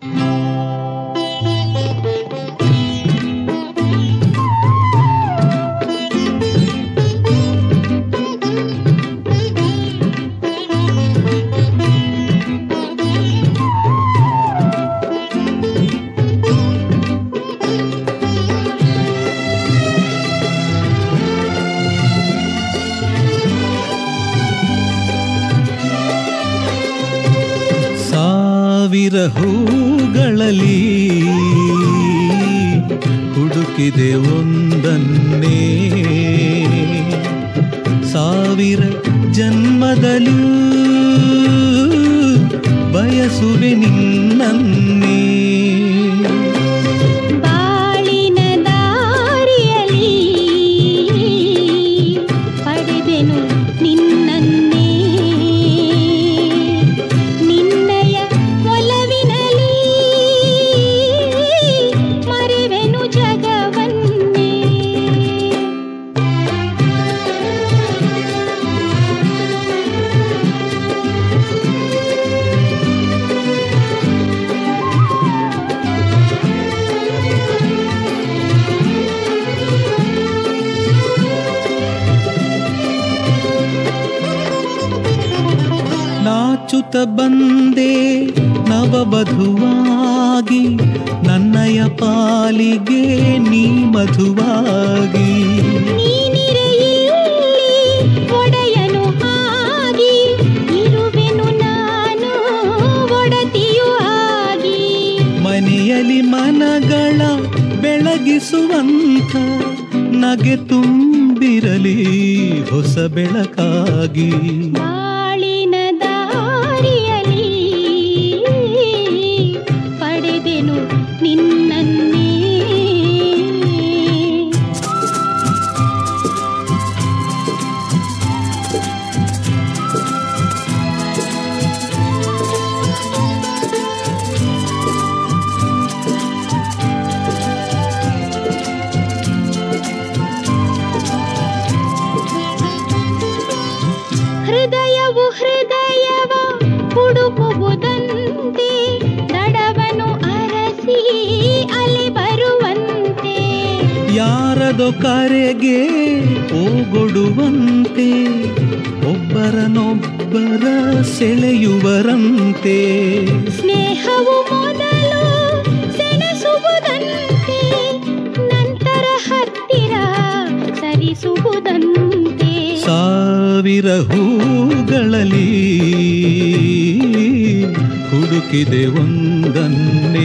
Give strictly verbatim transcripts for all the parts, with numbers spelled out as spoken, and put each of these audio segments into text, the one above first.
ಸಾವಿರ ಹೂಗಳಲ್ಲಿ ಹುಡುಕಿದೆ ಒಂದನ್ನೇ, ಸಾವಿರ ಜನ್ಮದಲ್ಲೂ ಬಯಸುವೆ ನಿನ್ನನ್ನೇ. ಬಾಳಿನ ದಾರಿಯಲ್ಲಿ ಪಡೆದೆನು ನಿನ್ನನ್ನೇ, ನಿನ್ನಯ ಒಲವಿನಲ್ಲಿ ಮರೆವೆನು ಜಗವನ್ನೇ. ನಾಚುತ್ತ ಬಂದೆ ನವವಧುವಾಗಿ, ನನ್ನಯ ಪಾಲಿಗೆ ನೀ ಮಧುವಾಗಿ. ನೀನಿರೆಯಲ್ಲಿ ಒಡೆಯನು ಆಗಿ, ಇರುವೆನು ನಾನು ಒಡತಿಯೂ ಆಗಿ. ಮನೆಯಲ್ಲಿ ಮನಗಳ ಬೆಳಗಿಸುವಂಥ ನಗೆ ತುಂಬಿರಲಿ ಹೊಸ ಬೆಳಕಾಗಿ. ಬಾಳಿನ ದಾರಿಯಲ್ಲಿ ಪಡೆದೆನು ನಿನ್ನನ್ನೇ. ಹೃದಯವು ಹೃದಯವ ಹುಡುಕುವುದಂತೆ, ದಡವನು ಅರಸಿ ಅಲೆ ಬರುವಂತೆ. ಯಾರದೋ ಕರೆಗೆ ಓಗೊಡುವಂತೆ, ಒಬ್ಬರನೊಬ್ಬರ ಸೆಳೆಯುವರಂತೆ. ಸ್ನೇಹವು ಮೊದಲು ಸೆಣಸುವುದಂತೆ, ನಂತರ ಹತ್ತಿರ ಸರಿಸುವುದಂತೆ. ಸಾವಿರ ಹೂಗಳಲ್ಲಿ ಹುಡುಕಿದೆ ಒಂದನ್ನೇ,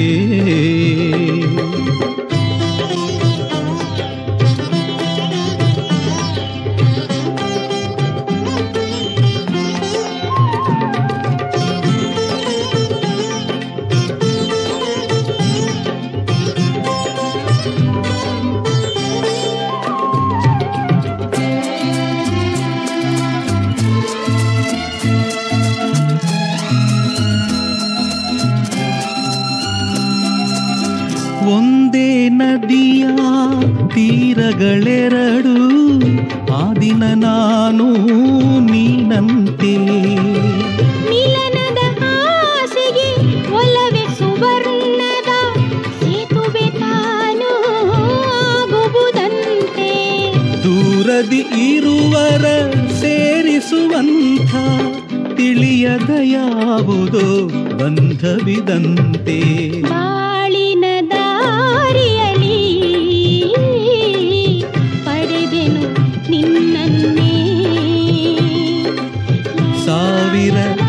ಒಂದೇ ನದಿಯ ತೀರಗಳೆರಡು, ಆ ದಿನ ನಾನು ನೀನಂತೆ. ಮಿಲನದ ಆಸೆಗೆ ಒಲವೆ ಸುವರ್ಣದ ಸೇತುವೆ ತಾನು ಆಗುವುದಂತೆ. ದೂರದಿ ಇರುವರ ಸೇರಿಸುವಂಥ ತಿಳಿಯದ ಯಾವುದೋ ಬಂಧವಿದಂತೆ. ಬಾಳಿನ ದಾರಿಯಲ್ಲಿ ಪಡೆದೆನು ನಿನ್ನನ್ನೇ. ಸಾವಿರ